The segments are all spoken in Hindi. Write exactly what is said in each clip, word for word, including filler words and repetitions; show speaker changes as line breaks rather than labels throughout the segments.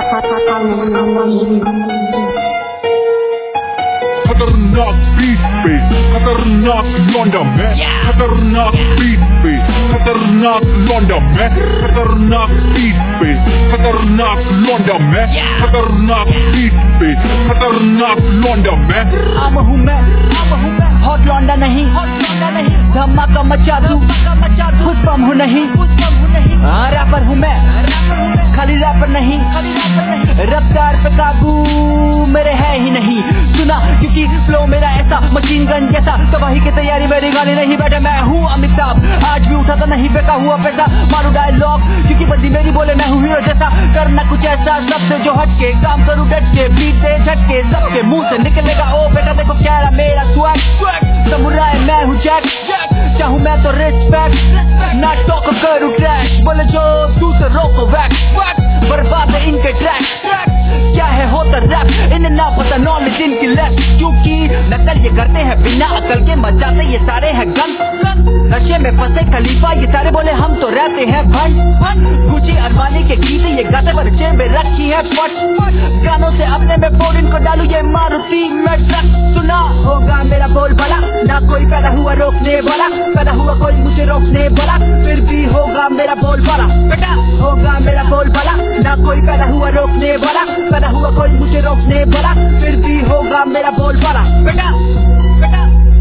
खतरनाक बीट पे खतरनाक लौंडा मैं, खतरनाक बीट पे खतरनाक लौंडा मैं, खतरनाक बीट पे खतरनाक लौंडा मैं, खतरनाक बीट पे खतरनाक लौंडा मैं।
आम हूँ मैं, आम हूँ मैं, हॉट लौंडा नहीं, हॉट लौंडा नहीं, धमाका मचा दूं, मचा दूं, कुछ कम हूँ नहीं, कुछ कम हूँ नहीं, हाँ रैपर हूँ मैं, रैपर हूँ मैं, खाली रैपर नहीं, खाली रैपर नहीं, रफ्तार पे काबू मेरे है ही नहीं, सुना क्योंकि फ्लो मेरा ऐसा मशीन गन जैसा, तबाही की तैयारी मेरी गाली नहीं बैठे, मैं हूँ अमिताभ, आज भी उठा तो नहीं फेंका हुआ पैसा, मारू डायलॉग क्योंकि बंदी मेरी बोले मैं हूँ हीरो जैसा, करना कुछ ऐसा सबसे जो हटके, काम करूँ डट के, बीट दे झटके, सबके मुंह से निकलेगा ओ बेटा देखो क्या रहा मेरा स्वैग, समुराय मैं हूँ जैक, चाहूँ मैं तो रिस्पेक्ट, ना टॉक करूँ ट्रैश, बोले जो दूसरे रोको वैक्स, बर्बाद है इनके ट्रैक, क्या है होता रैप, इन्हें ना पता नॉलेज इनकी लेफ्ट, क्योंकि नकल ये करते हैं बिना अकल के, मचाते ये सारे हैं गन, नशे में फंसे खलीफा ये सारे बोले हम तो रहते हैं भन, गुची अरमानी के गीत ये गाते पर जेब में रखी है पट, गानों से अपने में फोड़ इनको डालू ये मारुति में ट्रक, सुना होगा मेरा बोल भला, ना कोई पैदा हुआ रोकने वाला, पैदा हुआ कोई मुझे रोकने वाला, फिर भी होगा मेरा बोल भला, बेटा होगा मेरा बोल भला, ना कोई पैदा हुआ रोकने वाला, पैदा हुआ कोई मुझे रोकने वाला, फिर भी होगा मेरा बोल भला, बेटा बेटा।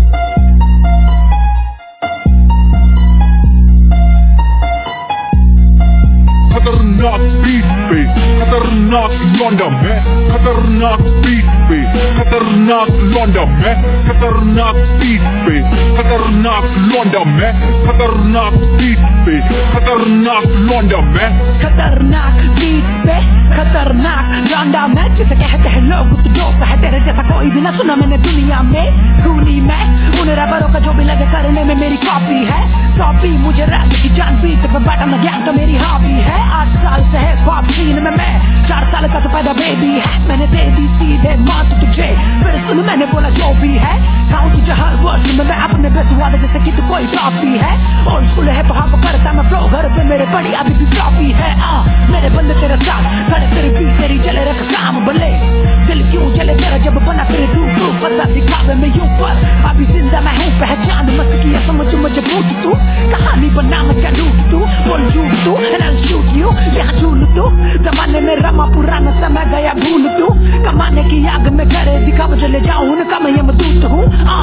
खतरनाक बीट पे खतरनाक लौंडा मैं, खतरनाक बीट पे खतरनाक लौंडा मैं, खतरनाक बीट पे खतरनाक लौंडा मैं, खतरनाक बीट पे खतरनाक लौंडा मैं,
खतरनाक बीट पे खतरनाक लौंडा मैं, जिसे कहते हैं लोग तो दोस्त है तेरे जैसा कोई भी ना सुना मैंने दुनिया में, खूनी मैं उन रैपरों का जो भी लगे करने में मेरी कॉपी है, कॉपी मुझे रैप की जान बीट पे बैठा ना ज्ञान तो मेरी हॉबी है, आठ साल से है पॉप सीन में मैं, चार साल का तो पैदा बेबी है, मैंने दे दी सीधे मात तुझे, फिर सुन मैंने बोला जो भी है, खाऊं तुझे हर वर्ड में मैं अपने बेस्ट वाले जैसे कि तू कोई टॉपी है, ओल्ड स्कूल है तो हाँ करता मैं फ्लो घर पे मेरे बड़ी अभी भी ट्रॉफी है, आ मेरे बंदे तेरे साथ खड़े तेरी भी तेरी जले रख काम भले, दिल क्यों जले तेरा जब बना तेरे तू तू पता दिखावे में यूं पर, अभी जिंदा मैं हूँ पहचान मत किया समझ मुझे भूत तू, कहानी बना मैं क्या लूट तू, बोल झूठ तू and I'll shoot you, यहाँ झूल तू, जमाने में रमा पुराना समय गया भूल तू, कमाने की आग में करे दिखा मुझे ले जाऊँ उनका मैं यमदूत हूँ,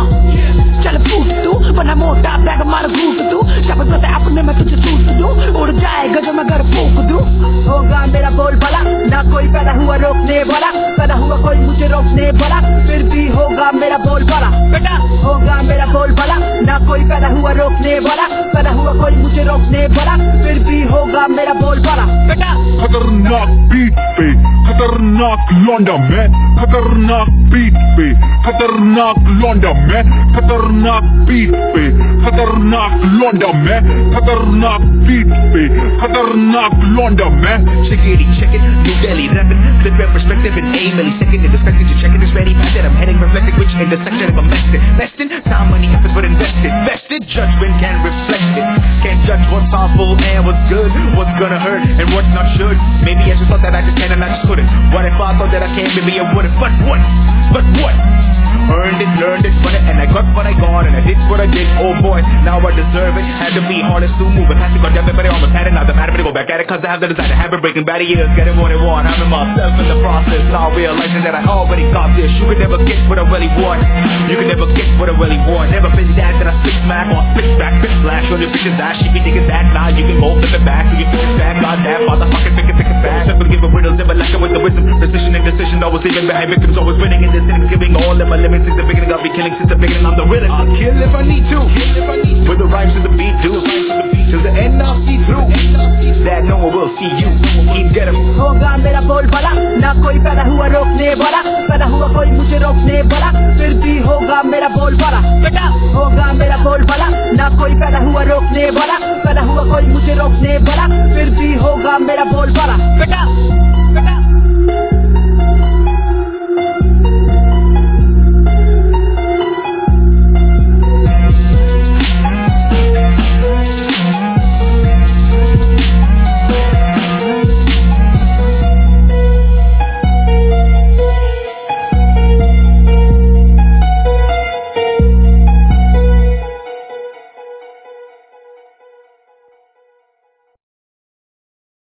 चल फूट तू बना मोटा बैग मार घूट तू, जब पता अपने में तुझे सूट दूँ, उड़ जाएगा जो मैं घर फूक दूँ, होगा मेरा बोल भला, ना कोई पैदा हुआ रोकने वाला, पैदा हुआ कोई मुझे रोकने वाला, फिर भी होगा मेरा बोल भला, बेटा होगा मेरा बोल भला, ना कोई पैदा हुआ रोकने वाला, पैदा हुआ कोई मुझे रोकने वाला, फिर भी होगा मेरा बोल भला, बेटा।
खतरनाक बीट पे खतरनाक लौंडा मैं, खतरनाक बीट पे खतरनाक लौंडा मैं, खतरनाक बीट पे खतरनाक लौंडा मैं, खतरनाक बीट पे खतरनाक लौंडा मैं।
Check it, check it, New Delhi rapping, flip your perspective in a millisecond, in the second you check it, it's ready, that I'm heading reflecting, which intersection if I'm messed in, messed in, time, money, effort, but invested, vested, judgment can reflect it, can't judge what's harmful and what's good, what's gonna hurt and what's not should, maybe I just thought that I just can and I just couldn't, what if I thought that I can, maybe I wouldn't, but what, but what, earned it, learned it, won it, and I got what I got, and I did what I did, oh boy, now I deserve it, had to be hardest to move, it has to go down, but I almost had it, now the matter, but I go back at it, cause I have the desire to have it, breaking barriers, getting what I want, having myself in the process, now realizing that I already got this, you can never get what I really want, you can never get what I really want, never been that, that I spit smack, or spit back, spit flash, on your bitches ass, she be thinking that, now you can go flip it back, so you think it's bad, god damn, motherfucking think it's think it's bad, simple giving riddles, never lacking with the wisdom, precision and decision, always leaving behind victims, always winning in this innings, giving all of my limits, since the beginning, I'll be killing since the beginning, I'm the villain, I'll kill if I need to, kill if I need to, with the rhymes to the beat, do, till the end I'll see through, that no one will see you, keep getting,
होगा मेरा बोल भला, ना कोई पैदा हुआ रोकने वाला, पैदा हुआ कोई मुझे रोकने वाला, फिर भी होगा मेरा बोल भला, बेटा होगा मेरा बोल भला, ना कोई पैदा हुआ रोकने वाला, पैदा हुआ कोई मुझे रोकने वाला,